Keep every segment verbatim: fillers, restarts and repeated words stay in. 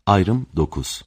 Ayrım dokuz.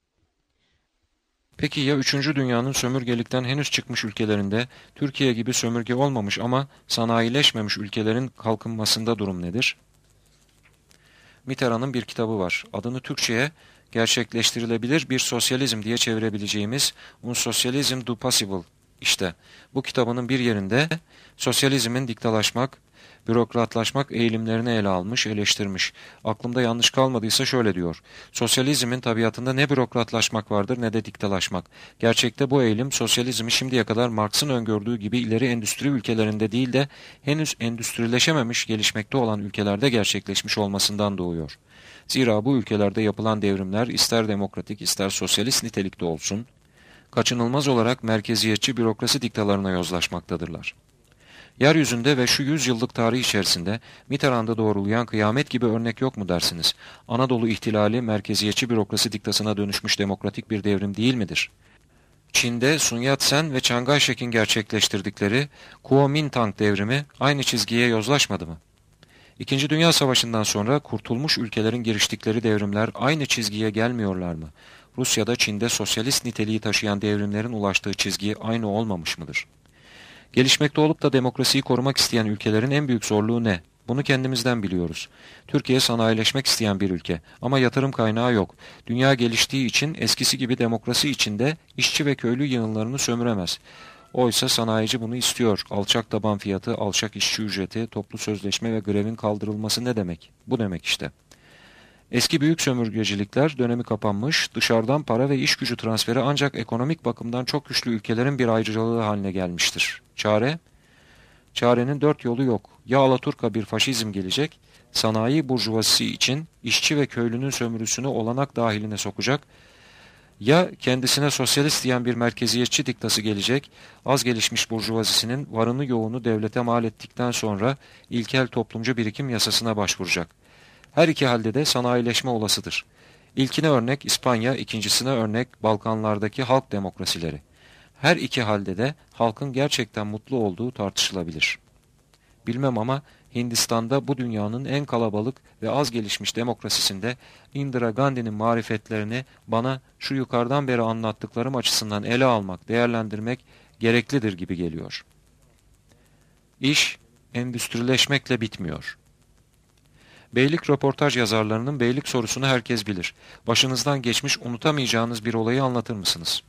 Peki ya üçüncü dünyanın sömürgelikten henüz çıkmış ülkelerinde Türkiye gibi sömürge olmamış ama sanayileşmemiş ülkelerin kalkınmasında durum nedir? Mitterrand'ın bir kitabı var. Adını Türkçe'ye gerçekleştirilebilir bir sosyalizm diye çevirebileceğimiz Un Socialisme du Possible. İşte bu kitabının bir yerinde sosyalizmin diktalaşmak, bürokratlaşmak eğilimlerini ele almış, eleştirmiş. Aklımda yanlış kalmadıysa şöyle diyor. Sosyalizmin tabiatında ne bürokratlaşmak vardır ne de diktalaşmak. Gerçekte bu eğilim sosyalizmi şimdiye kadar Marx'ın öngördüğü gibi ileri endüstri ülkelerinde değil de henüz endüstrileşememiş, gelişmekte olan ülkelerde gerçekleşmiş olmasından doğuyor. Zira bu ülkelerde yapılan devrimler ister demokratik ister sosyalist nitelikte olsun, kaçınılmaz olarak merkeziyetçi bürokrasi diktalarına yozlaşmaktadırlar. Yeryüzünde ve şu yüz yıllık tarih içerisinde Mitterrand'ı doğrulayan kıyamet gibi örnek yok mu dersiniz? Anadolu ihtilali merkeziyetçi bürokrasi diktasına dönüşmüş demokratik bir devrim değil midir? Çin'de Sun Yat-sen ve Chiang Kai-shek'in gerçekleştirdikleri Kuomintang devrimi aynı çizgiye yozlaşmadı mı? İkinci Dünya Savaşı'ndan sonra kurtulmuş ülkelerin giriştikleri devrimler aynı çizgiye gelmiyorlar mı? Rusya'da, Çin'de sosyalist niteliği taşıyan devrimlerin ulaştığı çizgi aynı olmamış mıdır? Gelişmekte olup da demokrasiyi korumak isteyen ülkelerin en büyük zorluğu ne? Bunu kendimizden biliyoruz. Türkiye sanayileşmek isteyen bir ülke ama yatırım kaynağı yok. Dünya geliştiği için eskisi gibi demokrasi içinde işçi ve köylü yığınlarını sömüremez. Oysa sanayici bunu istiyor. Alçak taban fiyatı, alçak işçi ücreti, toplu sözleşme ve grevin kaldırılması ne demek? Bu demek işte. Eski büyük sömürgecilikler dönemi kapanmış, dışarıdan para ve iş gücü transferi ancak ekonomik bakımdan çok güçlü ülkelerin bir ayrıcalığı haline gelmiştir. Çare? Çarenin dört yolu yok. Ya Alaturka bir faşizm gelecek, sanayi burjuvazisi için işçi ve köylünün sömürüsünü olanak dahiline sokacak, ya kendisine sosyalist diyen bir merkeziyetçi diktası gelecek, az gelişmiş burjuvazisinin varını yoğunu devlete mal ettikten sonra ilkel toplumcu birikim yasasına başvuracak. Her iki halde de sanayileşme olasıdır. İlkine örnek İspanya, ikincisine örnek Balkanlardaki halk demokrasileri. Her iki halde de halkın gerçekten mutlu olduğu tartışılabilir. Bilmem ama Hindistan'da bu dünyanın en kalabalık ve az gelişmiş demokrasisinde Indira Gandhi'nin marifetlerini bana şu yukarıdan beri anlattıklarım açısından ele almak, değerlendirmek gereklidir gibi geliyor. İş endüstrileşmekle bitmiyor. Beylik röportaj yazarlarının beylik sorusunu herkes bilir. Başınızdan geçmiş unutamayacağınız bir olayı anlatır mısınız?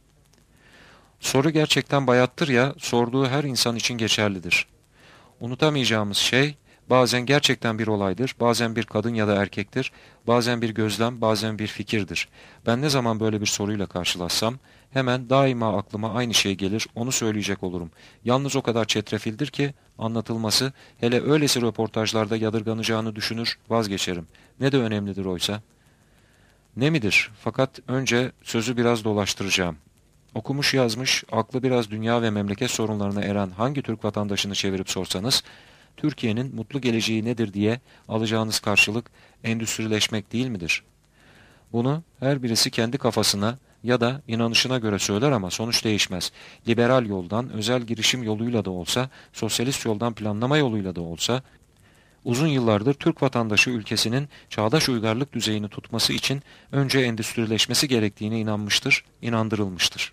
Soru gerçekten bayattır ya, sorduğu her insan için geçerlidir. Unutamayacağımız şey bazen gerçekten bir olaydır, bazen bir kadın ya da erkektir, bazen bir gözlem, bazen bir fikirdir. Ben ne zaman böyle bir soruyla karşılaşsam hemen daima aklıma aynı şey gelir, onu söyleyecek olurum. Yalnız o kadar çetrefildir ki anlatılması, hele öylesi röportajlarda yadırganacağını düşünür, vazgeçerim. Ne de önemlidir oysa. Ne midir? Fakat önce sözü biraz dolaştıracağım. Okumuş yazmış, aklı biraz dünya ve memleket sorunlarına eren hangi Türk vatandaşını çevirip sorsanız, Türkiye'nin mutlu geleceği nedir diye alacağınız karşılık endüstrileşmek değil midir? Bunu her birisi kendi kafasına ya da inanışına göre söyler ama sonuç değişmez. Liberal yoldan, özel girişim yoluyla da olsa, sosyalist yoldan planlama yoluyla da olsa, uzun yıllardır Türk vatandaşı ülkesinin çağdaş uygarlık düzeyini tutması için önce endüstrileşmesi gerektiğine inanmıştır, inandırılmıştır.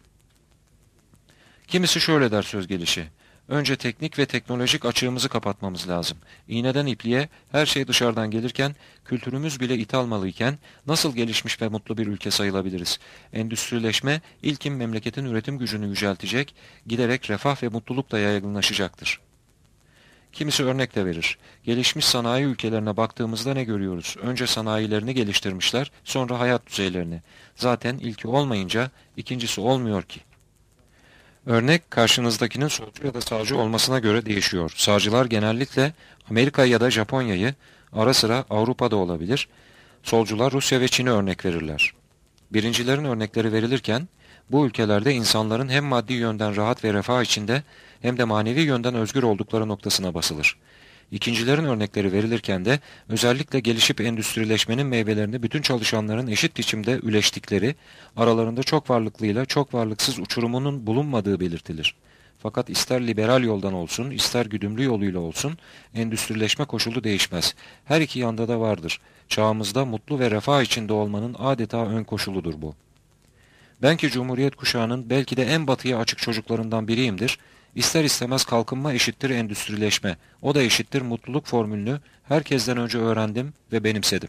Kimisi şöyle der söz gelişi. Önce teknik ve teknolojik açığımızı kapatmamız lazım. İğneden ipliğe her şey dışarıdan gelirken, kültürümüz bile ithalmalıyken nasıl gelişmiş ve mutlu bir ülke sayılabiliriz? Endüstrileşme ilkin memleketin üretim gücünü yüceltecek, giderek refah ve mutluluk da yaygınlaşacaktır. Kimisi örnek de verir. Gelişmiş sanayi ülkelerine baktığımızda ne görüyoruz? Önce sanayilerini geliştirmişler, sonra hayat düzeylerini. Zaten ilki olmayınca ikincisi olmuyor ki. Örnek karşınızdakinin solcu ya da sağcı olmasına göre değişiyor. Sağcılar genellikle Amerika ya da Japonya'yı, ara sıra Avrupa'da olabilir. Solcular Rusya ve Çin'i örnek verirler. Birincilerin örnekleri verilirken bu ülkelerde insanların hem maddi yönden rahat ve refah içinde hem de manevi yönden özgür oldukları noktasına basılır. İkincilerin örnekleri verilirken de özellikle gelişip endüstrileşmenin meyvelerini bütün çalışanların eşit biçimde üleştikleri, aralarında çok varlıklıyla çok varlıksız uçurumunun bulunmadığı belirtilir. Fakat ister liberal yoldan olsun, ister güdümlü yoluyla olsun, endüstrileşme koşulu değişmez. Her iki yanda da vardır. Çağımızda mutlu ve refah içinde olmanın adeta ön koşuludur bu. Ben ki Cumhuriyet kuşağının belki de en batıya açık çocuklarından biriyimdir. İster istemez kalkınma eşittir endüstrileşme, o da eşittir mutluluk formülünü herkesten önce öğrendim ve benimsedim.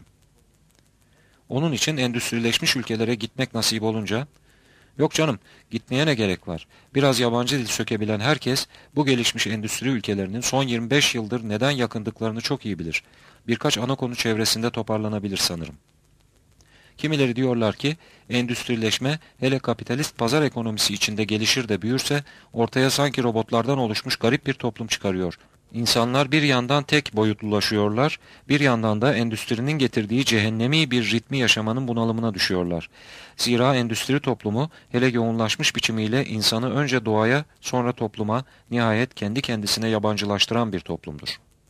Onun için endüstrileşmiş ülkelere gitmek nasip olunca, yok canım, gitmeye ne gerek var? Biraz yabancı dil sökebilen herkes bu gelişmiş endüstri ülkelerinin son yirmi beş yıldır neden yakındıklarını çok iyi bilir. Birkaç ana konu çevresinde toparlanabilir sanırım. Kimileri diyorlar ki endüstrileşme hele kapitalist pazar ekonomisi içinde gelişir de büyürse ortaya sanki robotlardan oluşmuş garip bir toplum çıkarıyor. İnsanlar bir yandan tek boyutlulaşıyorlar, bir yandan da endüstrinin getirdiği cehennemi bir ritmi yaşamanın bunalımına düşüyorlar. Zira endüstri toplumu hele yoğunlaşmış biçimiyle insanı önce doğaya sonra topluma, nihayet kendi kendisine yabancılaştıran bir toplumdur.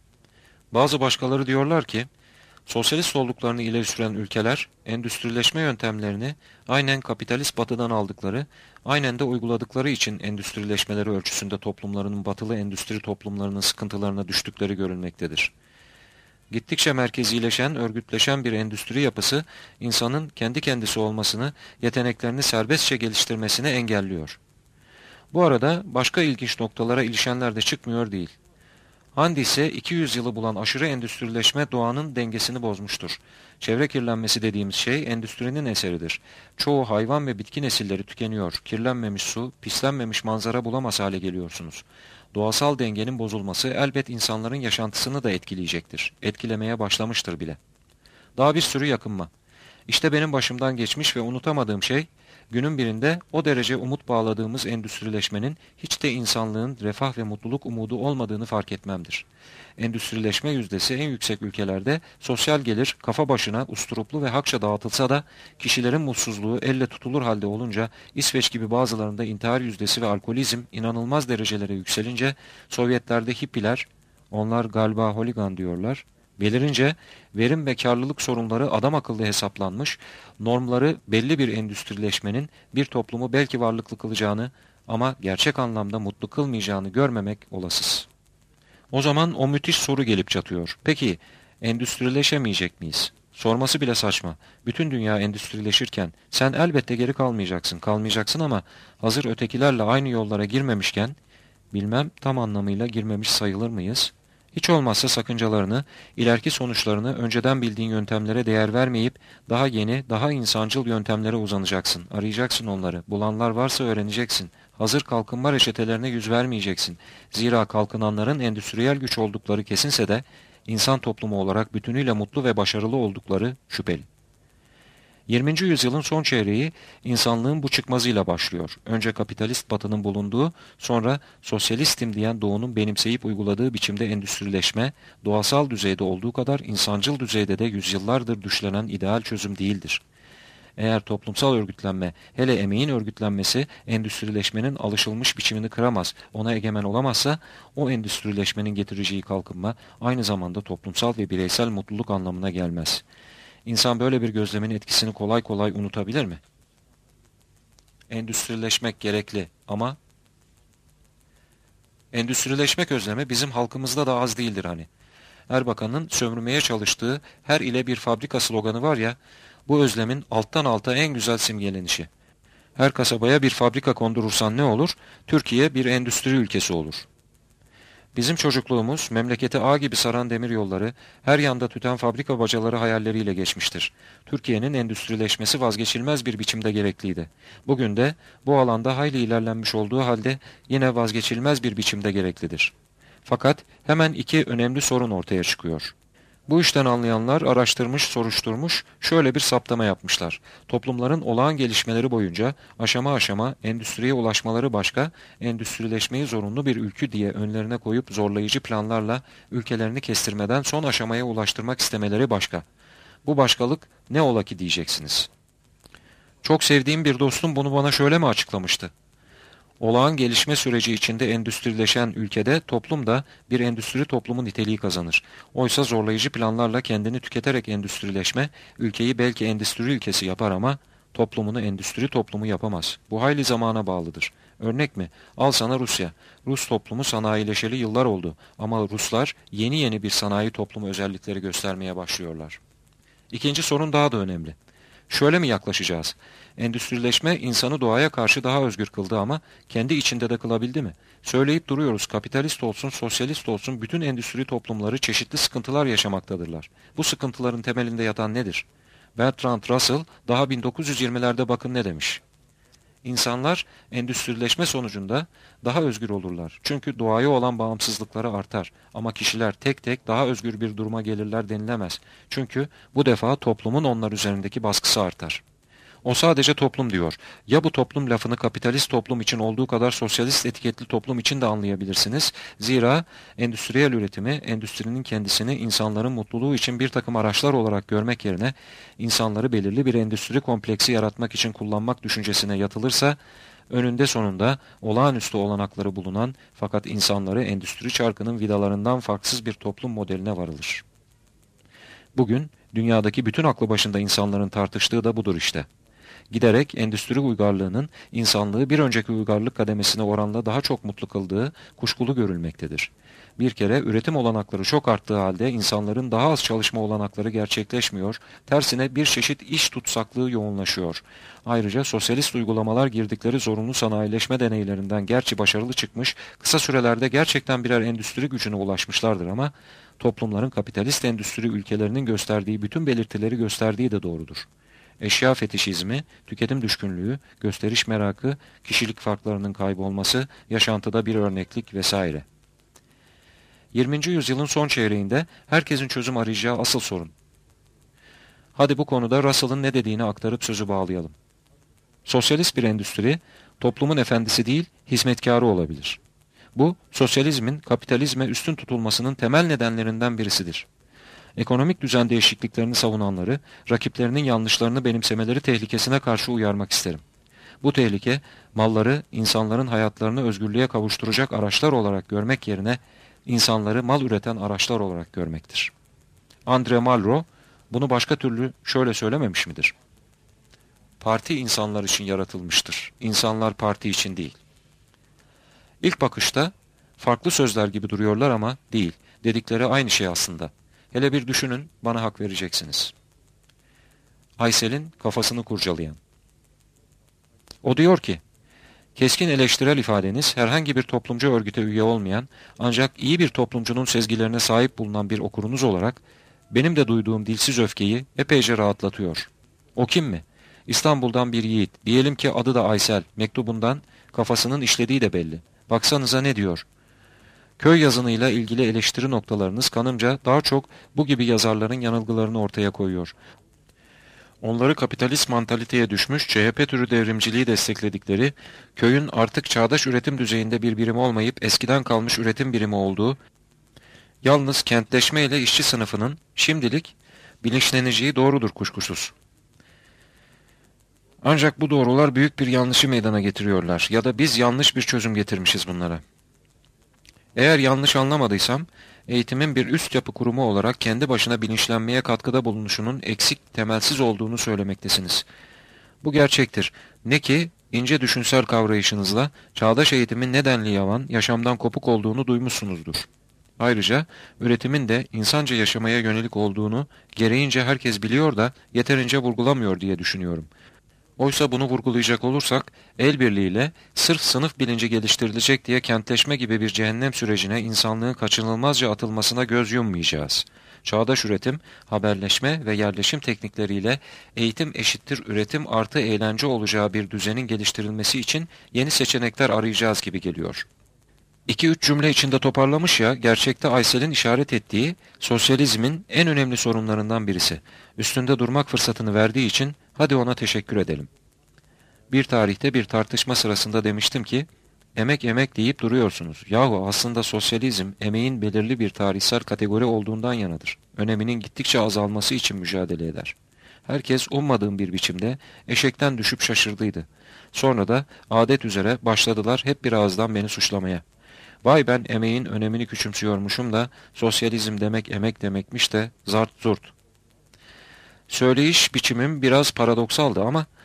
Bazı başkaları diyorlar ki, sosyalist olduklarını ileri süren ülkeler, endüstrileşme yöntemlerini aynen kapitalist batıdan aldıkları, aynen de uyguladıkları için endüstrileşmeleri ölçüsünde toplumlarının batılı endüstri toplumlarının sıkıntılarına düştükleri görülmektedir. Gittikçe merkezileşen, örgütleşen bir endüstri yapısı, insanın kendi kendisi olmasını, yeteneklerini serbestçe geliştirmesini engelliyor. Bu arada başka ilginç noktalara ilişenler de çıkmıyor değil. Handi ise iki yüz yılı bulan aşırı endüstrileşme doğanın dengesini bozmuştur. Çevre kirlenmesi dediğimiz şey endüstrinin eseridir. Çoğu hayvan ve bitki nesilleri tükeniyor. Kirlenmemiş su, pislenmemiş manzara bulamaz hale geliyorsunuz. Doğasal dengenin bozulması elbet insanların yaşantısını da etkileyecektir. Etkilemeye başlamıştır bile. Daha bir sürü yakınma. İşte benim başımdan geçmiş ve unutamadığım şey, günün birinde o derece umut bağladığımız endüstrileşmenin hiç de insanlığın refah ve mutluluk umudu olmadığını fark etmemdir. Endüstrileşme yüzdesi en yüksek ülkelerde sosyal gelir kafa başına usturuplu ve hakça dağıtılsa da kişilerin mutsuzluğu elle tutulur halde olunca İsveç gibi bazılarında intihar yüzdesi ve alkolizm inanılmaz derecelere yükselince Sovyetlerde hippiler, onlar galiba holigan diyorlar, belirince verim ve karlılık sorunları adam akıllı hesaplanmış, normları belli bir endüstrileşmenin bir toplumu belki varlıklı kılacağını ama gerçek anlamda mutlu kılmayacağını görmemek olasız. O zaman o müthiş soru gelip çatıyor. Peki endüstrileşemeyecek miyiz? Sorması bile saçma. Bütün dünya endüstrileşirken sen elbette geri kalmayacaksın, kalmayacaksın ama hazır ötekilerle aynı yollara girmemişken, bilmem tam anlamıyla girmemiş sayılır mıyız? Hiç olmazsa sakıncalarını, ileriki sonuçlarını önceden bildiğin yöntemlere değer vermeyip daha yeni, daha insancıl yöntemlere uzanacaksın. Arayacaksın onları. Bulanlar varsa öğreneceksin. Hazır kalkınma reçetelerine yüz vermeyeceksin. Zira kalkınanların endüstriyel güç oldukları kesinse de insan toplumu olarak bütünüyle mutlu ve başarılı oldukları şüpheli. yirminci yüzyılın son çeyreği insanlığın bu çıkmazıyla başlıyor. Önce kapitalist batının bulunduğu, sonra sosyalistim diyen doğunun benimseyip uyguladığı biçimde endüstrileşme, doğasal düzeyde olduğu kadar insancıl düzeyde de yüzyıllardır düşlenen ideal çözüm değildir. Eğer toplumsal örgütlenme, hele emeğin örgütlenmesi endüstrileşmenin alışılmış biçimini kıramaz, ona egemen olamazsa o endüstrileşmenin getireceği kalkınma aynı zamanda toplumsal ve bireysel mutluluk anlamına gelmez. İnsan böyle bir gözlemin etkisini kolay kolay unutabilir mi? Endüstrileşmek gerekli ama endüstrileşmek özlemi bizim halkımızda da az değildir hani. Erbakan'ın sömürmeye çalıştığı her ile bir fabrika sloganı var ya, bu özlemin alttan alta en güzel simgelenişi. Her kasabaya bir fabrika kondurursan ne olur? Türkiye bir endüstri ülkesi olur. Bizim çocukluğumuz, memleketi ağ gibi saran demiryolları, her yanda tüten fabrika bacaları hayalleriyle geçmiştir. Türkiye'nin endüstrileşmesi vazgeçilmez bir biçimde gerekliydi. Bugün de bu alanda hayli ilerlenmiş olduğu halde yine vazgeçilmez bir biçimde gereklidir. Fakat hemen iki önemli sorun ortaya çıkıyor. Bu işten anlayanlar araştırmış, soruşturmuş, şöyle bir saptama yapmışlar. Toplumların olağan gelişmeleri boyunca aşama aşama endüstriye ulaşmaları başka, endüstrileşmeyi zorunlu bir ülkü diye önlerine koyup zorlayıcı planlarla ülkelerini kestirmeden son aşamaya ulaştırmak istemeleri başka. Bu başkalık ne ola ki diyeceksiniz. Çok sevdiğim bir dostum bunu bana şöyle mi açıklamıştı? Olağan gelişme süreci içinde endüstrileşen ülkede toplum da bir endüstri toplumu niteliği kazanır. Oysa zorlayıcı planlarla kendini tüketerek endüstrileşme, ülkeyi belki endüstri ülkesi yapar ama toplumunu endüstri toplumu yapamaz. Bu hayli zamana bağlıdır. Örnek mi? Al sana Rusya. Rus toplumu sanayileşeli yıllar oldu ama Ruslar yeni yeni bir sanayi toplumu özellikleri göstermeye başlıyorlar. İkinci sorun daha da önemli. Şöyle mi yaklaşacağız? Endüstrileşme insanı doğaya karşı daha özgür kıldı ama kendi içinde de kılabildi mi? Söyleyip duruyoruz, kapitalist olsun, sosyalist olsun bütün endüstri toplumları çeşitli sıkıntılar yaşamaktadırlar. Bu sıkıntıların temelinde yatan nedir? Bertrand Russell daha bin dokuz yüz yirmilerde bakın ne demiş. İnsanlar endüstrileşme sonucunda daha özgür olurlar. Çünkü doğaya olan bağımsızlıkları artar. Ama kişiler tek tek daha özgür bir duruma gelirler denilemez. Çünkü bu defa toplumun onlar üzerindeki baskısı artar. O sadece toplum diyor. Ya bu toplum lafını kapitalist toplum için olduğu kadar sosyalist etiketli toplum için de anlayabilirsiniz. Zira endüstriyel üretimi, endüstrinin kendisini insanların mutluluğu için bir takım araçlar olarak görmek yerine insanları belirli bir endüstri kompleksi yaratmak için kullanmak düşüncesine yatılırsa, önünde sonunda olağanüstü olanakları bulunan fakat insanları endüstri çarkının vidalarından farksız bir toplum modeline varılır. Bugün dünyadaki bütün aklı başında insanların tartıştığı da budur işte. Giderek endüstri uygarlığının insanlığı bir önceki uygarlık kademesine oranla daha çok mutlu kıldığı kuşkulu görülmektedir. Bir kere üretim olanakları çok arttığı halde insanların daha az çalışma olanakları gerçekleşmiyor, tersine bir çeşit iş tutsaklığı yoğunlaşıyor. Ayrıca sosyalist uygulamalar girdikleri zorunlu sanayileşme deneylerinden gerçi başarılı çıkmış, kısa sürelerde gerçekten birer endüstri gücüne ulaşmışlardır ama toplumların kapitalist endüstri ülkelerinin gösterdiği bütün belirtileri gösterdiği de doğrudur. Eşya fetişizmi, tüketim düşkünlüğü, gösteriş merakı, kişilik farklarının kaybolması, yaşantıda bir örneklik vesaire. yirminci yüzyılın son çeyreğinde herkesin çözüm arayacağı asıl sorun. Hadi bu konuda Russell'ın ne dediğini aktarıp sözü bağlayalım. Sosyalist bir endüstri, toplumun efendisi değil, hizmetkarı olabilir. Bu, sosyalizmin kapitalizme üstün tutulmasının temel nedenlerinden birisidir. Ekonomik düzen değişikliklerini savunanları, rakiplerinin yanlışlarını benimsemeleri tehlikesine karşı uyarmak isterim. Bu tehlike, malları, insanların hayatlarını özgürlüğe kavuşturacak araçlar olarak görmek yerine, insanları mal üreten araçlar olarak görmektir. Andre Malraux, bunu başka türlü şöyle söylememiş midir? Parti insanlar için yaratılmıştır. İnsanlar parti için değil. İlk bakışta, farklı sözler gibi duruyorlar ama değil. Dedikleri aynı şey aslında. Hele bir düşünün, bana hak vereceksiniz. Aysel'in kafasını kurcalayan. O diyor ki, keskin eleştirel ifadeniz herhangi bir toplumcu örgüte üye olmayan ancak iyi bir toplumcunun sezgilerine sahip bulunan bir okurunuz olarak benim de duyduğum dilsiz öfkeyi epeyce rahatlatıyor. O kim mi? İstanbul'dan bir yiğit, diyelim ki adı da Aysel, mektubundan kafasının işlediği de belli. Baksanıza ne diyor? Köy yazınıyla ilgili eleştiri noktalarınız kanımca daha çok bu gibi yazarların yanılgılarını ortaya koyuyor. Onları kapitalist mantaliteye düşmüş C H P türü devrimciliği destekledikleri, köyün artık çağdaş üretim düzeyinde bir birim olmayıp eskiden kalmış üretim birimi olduğu, yalnız kentleşme ile işçi sınıfının şimdilik bilinçleneceği doğrudur kuşkusuz. Ancak bu doğrular büyük bir yanlışı meydana getiriyorlar ya da biz yanlış bir çözüm getirmişiz bunlara. Eğer yanlış anlamadıysam, eğitimin bir üst yapı kurumu olarak kendi başına bilinçlenmeye katkıda bulunuşunun eksik, temelsiz olduğunu söylemektesiniz. Bu gerçektir. Ne ki, ince düşünsel kavrayışınızla çağdaş eğitimin nedenli yavan, yaşamdan kopuk olduğunu duymuşsunuzdur. Ayrıca, üretimin de insanca yaşamaya yönelik olduğunu gereğince herkes biliyor da yeterince vurgulamıyor diye düşünüyorum. Oysa bunu vurgulayacak olursak, el birliğiyle sırf sınıf bilinci geliştirilecek diye kentleşme gibi bir cehennem sürecine insanlığın kaçınılmazca atılmasına göz yummayacağız. Çağdaş üretim, haberleşme ve yerleşim teknikleriyle eğitim eşittir üretim artı eğlence olacağı bir düzenin geliştirilmesi için yeni seçenekler arayacağız gibi geliyor. İki üç cümle içinde toparlamış ya, gerçekte Aysel'in işaret ettiği sosyalizmin en önemli sorunlarından birisi. Üstünde durmak fırsatını verdiği için hadi ona teşekkür edelim. Bir tarihte bir tartışma sırasında demiştim ki, emek emek deyip duruyorsunuz. Yahu aslında sosyalizm emeğin belirli bir tarihsel kategori olduğundan yanadır. Öneminin gittikçe azalması için mücadele eder. Herkes ummadığım bir biçimde eşekten düşüp şaşırdıydı. Sonra da adet üzere başladılar hep bir ağızdan beni suçlamaya. Vay ben emeğin önemini küçümsüyormuşum da sosyalizm demek emek demekmiş de zart zurt. Söyleyiş biçimim biraz paradoksaldı ama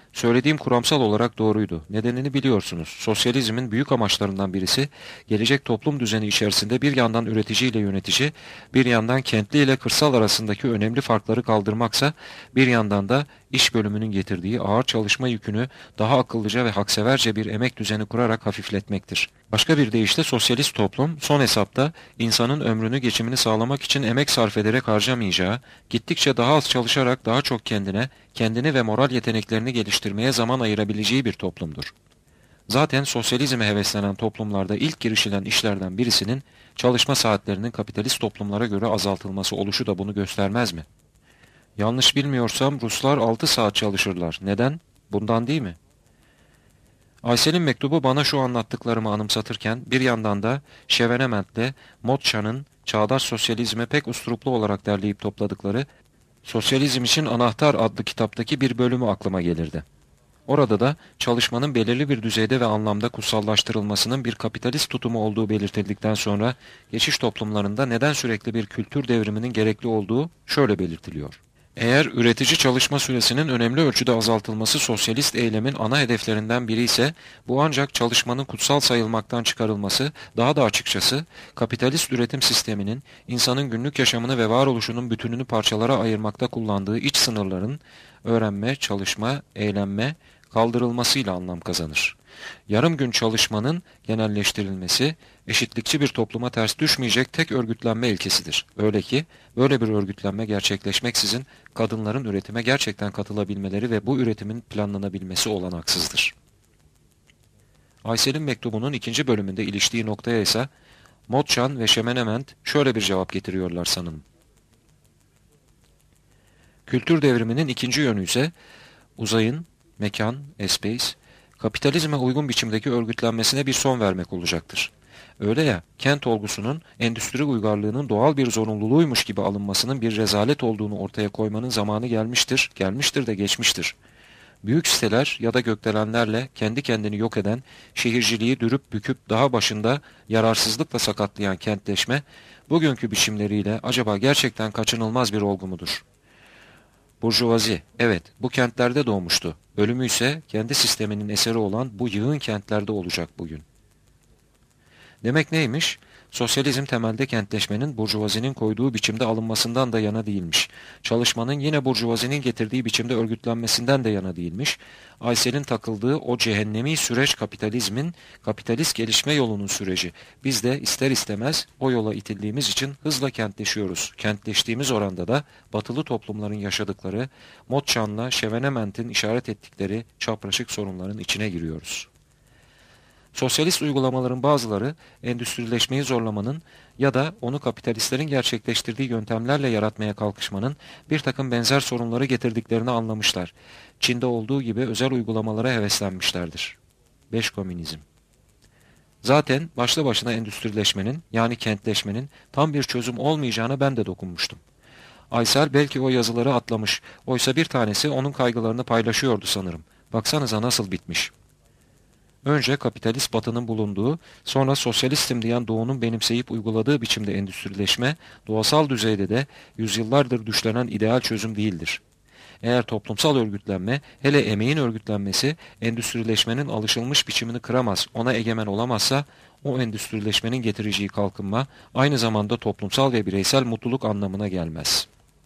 Söylediğim kuramsal olarak doğruydu. Nedenini biliyorsunuz. Sosyalizmin büyük amaçlarından birisi, gelecek toplum düzeni içerisinde bir yandan üretici ile yönetici, bir yandan kentli ile kırsal arasındaki önemli farkları kaldırmaksa, bir yandan da iş bölümünün getirdiği ağır çalışma yükünü daha akıllıca ve hakseverce bir emek düzeni kurarak hafifletmektir. Başka bir deyişle sosyalist toplum, son hesapta insanın ömrünü geçimini sağlamak için emek sarf ederek harcamayacağı, gittikçe daha az çalışarak daha çok kendine, kendini ve moral yeteneklerini geliştirmeye zaman ayırabileceği bir toplumdur. Zaten sosyalizme heveslenen toplumlarda ilk girişilen işlerden birisinin çalışma saatlerinin kapitalist toplumlara göre azaltılması oluşu da bunu göstermez mi? Yanlış bilmiyorsam Ruslar altı saat çalışırlar. Neden? Bundan değil mi? Aysel'in mektubu bana şu anlattıklarımı anımsatırken bir yandan da Chevènement'le Mottschan'ın Çağdaş Sosyalizme pek usturuplu olarak derleyip topladıkları Sosyalizm için Anahtar adlı kitaptaki bir bölümü aklıma gelirdi. Orada da çalışmanın belirli bir düzeyde ve anlamda kutsallaştırılmasının bir kapitalist tutumu olduğu belirtildikten sonra geçiş toplumlarında neden sürekli bir kültür devriminin gerekli olduğu şöyle belirtiliyor. Eğer üretici çalışma süresinin önemli ölçüde azaltılması sosyalist eylemin ana hedeflerinden biri ise bu ancak çalışmanın kutsal sayılmaktan çıkarılması, daha da açıkçası kapitalist üretim sisteminin insanın günlük yaşamını ve varoluşunun bütününü parçalara ayırmakta kullandığı iç sınırların öğrenme, çalışma, eğlenme kaldırılmasıyla anlam kazanır. Yarım gün çalışmanın genelleştirilmesi, eşitlikçi bir topluma ters düşmeyecek tek örgütlenme ilkesidir. Öyle ki, böyle bir örgütlenme gerçekleşmeksizin kadınların üretime gerçekten katılabilmeleri ve bu üretimin planlanabilmesi olanaksızdır. Aysel'in mektubunun ikinci bölümünde iliştiği noktaya ise Mottschan ve Chevènement şöyle bir cevap getiriyorlar sanırım. Kültür devriminin ikinci yönü ise uzayın, mekan, espace, kapitalizme uygun biçimdeki örgütlenmesine bir son vermek olacaktır. Öyle ya, kent olgusunun endüstri uygarlığının doğal bir zorunluluğuymuş gibi alınmasının bir rezalet olduğunu ortaya koymanın zamanı gelmiştir, gelmiştir de geçmiştir. Büyük siteler ya da gökdelenlerle kendi kendini yok eden, şehirciliği dürüp büküp daha başında yararsızlıkla sakatlayan kentleşme, bugünkü biçimleriyle acaba gerçekten kaçınılmaz bir olgu mudur? Burjuvazi, evet, bu kentlerde doğmuştu. Ölümü ise kendi sisteminin eseri olan bu yığın kentlerde olacak bugün. Demek neymiş? Sosyalizm temelde kentleşmenin burjuvazinin koyduğu biçimde alınmasından da yana değilmiş. Çalışmanın yine burjuvazinin getirdiği biçimde örgütlenmesinden de yana değilmiş. Aysel'in takıldığı o cehennemi süreç kapitalizmin, kapitalist gelişme yolunun süreci. Biz de ister istemez o yola itildiğimiz için hızla kentleşiyoruz. Kentleştiğimiz oranda da batılı toplumların yaşadıkları, Mottschan'la Chevènement'in işaret ettikleri çapraşık sorunların içine giriyoruz. Sosyalist uygulamaların bazıları endüstrileşmeyi zorlamanın ya da onu kapitalistlerin gerçekleştirdiği yöntemlerle yaratmaya kalkışmanın bir takım benzer sorunları getirdiklerini anlamışlar. Çin'de olduğu gibi özel uygulamalara heveslenmişlerdir. beş Komünizm. Zaten başlı başına endüstrileşmenin yani kentleşmenin tam bir çözüm olmayacağına ben de dokunmuştum. Aysel belki o yazıları atlamış, oysa bir tanesi onun kaygılarını paylaşıyordu sanırım. Baksanıza nasıl bitmiş. Önce kapitalist batının bulunduğu, sonra sosyalistim diyen doğunun benimseyip uyguladığı biçimde endüstrileşme, doğasal düzeyde de yüzyıllardır düşlenen ideal çözüm değildir. Eğer toplumsal örgütlenme, hele emeğin örgütlenmesi, endüstrileşmenin alışılmış biçimini kıramaz, ona egemen olamazsa, o endüstrileşmenin getireceği kalkınma, aynı zamanda toplumsal ve bireysel mutluluk anlamına gelmez.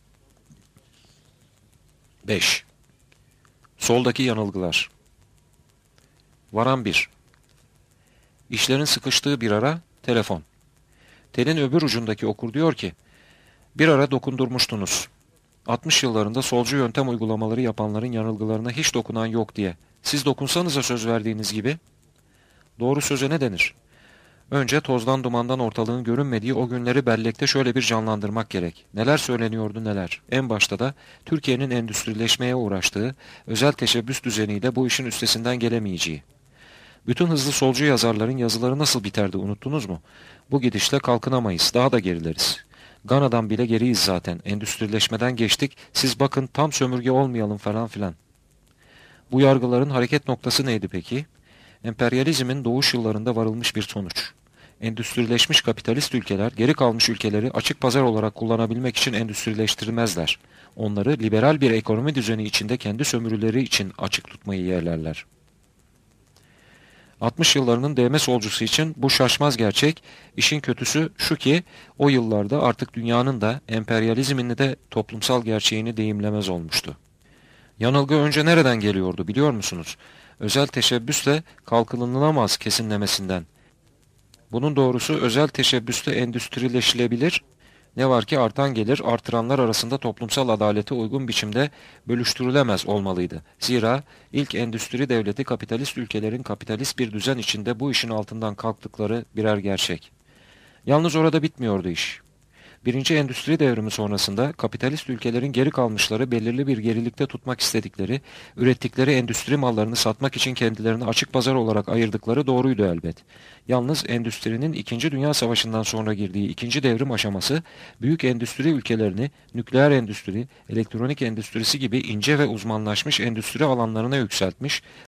beş. Soldaki yanılgılar. Varan bir. İşlerin sıkıştığı bir ara, telefon. Telin öbür ucundaki okur diyor ki, bir ara dokundurmuştunuz. altmış yıllarında solcu yöntem uygulamaları yapanların yanılgılarına hiç dokunan yok diye. Siz dokunsanıza söz verdiğiniz gibi. Doğru söze ne denir? Önce tozdan dumandan ortalığın görünmediği o günleri bellekte şöyle bir canlandırmak gerek. Neler söyleniyordu neler. En başta da Türkiye'nin endüstrileşmeye uğraştığı, özel teşebbüs düzeniyle bu işin üstesinden gelemeyeceği. Bütün hızlı solcu yazarların yazıları nasıl biterdi unuttunuz mu? Bu gidişle kalkınamayız, daha da gerileriz. Gana'dan bile geriyiz zaten, endüstrileşmeden geçtik, siz bakın tam sömürge olmayalım falan filan. Bu yargıların hareket noktası neydi peki? Emperyalizmin doğuş yıllarında varılmış bir sonuç. Endüstrileşmiş kapitalist ülkeler geri kalmış ülkeleri açık pazar olarak kullanabilmek için endüstrileştirmezler. Onları liberal bir ekonomi düzeni içinde kendi sömürüleri için açık tutmayı yeğlerler. altmış yıllarının değme solcusu için bu şaşmaz gerçek, işin kötüsü şu ki o yıllarda artık dünyanın da emperyalizmini de toplumsal gerçeğini deyimlemez olmuştu. Yanılgı önce nereden geliyordu biliyor musunuz? Özel teşebbüsle kalkınılamaz kesinlemesinden. Bunun doğrusu özel teşebbüsle endüstrileşilebilir, ne var ki artan gelir artıranlar arasında toplumsal adalete uygun biçimde bölüştürülemez olmalıydı. Zira ilk endüstri devleti kapitalist ülkelerin kapitalist bir düzen içinde bu işin altından kalktıkları birer gerçek. Yalnız orada bitmiyordu iş. Birinci Endüstri Devrimi sonrasında kapitalist ülkelerin geri kalmışları belirli bir gerilikte tutmak istedikleri, ürettikleri endüstri mallarını satmak için kendilerini açık pazar olarak ayırdıkları doğruydu elbet. Yalnız endüstrinin İkinci Dünya Savaşı'ndan sonra girdiği ikinci devrim aşaması, büyük endüstri ülkelerini nükleer endüstri, elektronik endüstrisi gibi ince ve uzmanlaşmış endüstri alanlarına yükseltmiş,